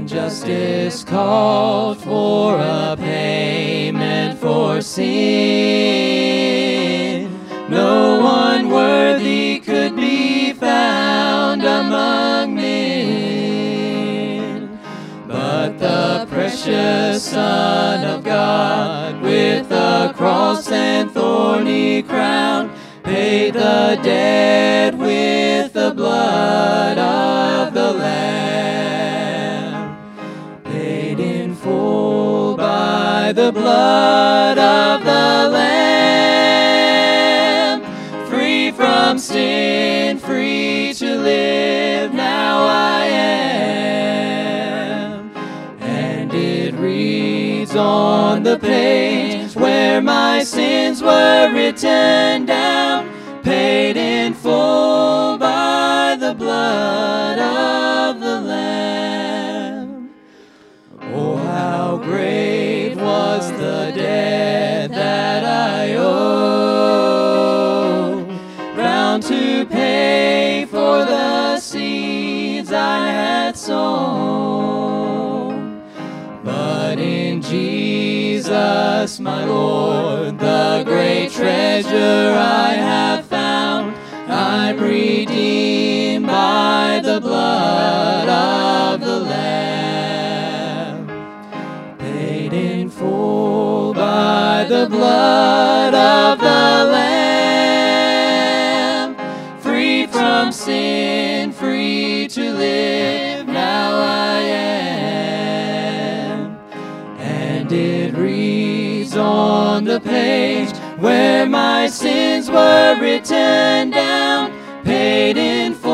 Justice called for a payment for sin. No one worthy could be found among men, but the precious Son of God, with a cross and thorny crown, paid the debt with the blood of the Lamb. Paid in full by the blood of the Lamb. Free from sin, free to live, now I am. And it reads on the page where my sins were written down, paid in full by the blood of the Lamb. Oh, how great was the debt that I owe, bound to pay for the seeds I had sown. But in Jesus, my Lord, the great treasure I have found, I'm redeemed by the blood of the Lamb. Paid in full by the blood of the Lamb. Free from sin, free to live, now I am. And it reads on the page where my sins were written down, paid in full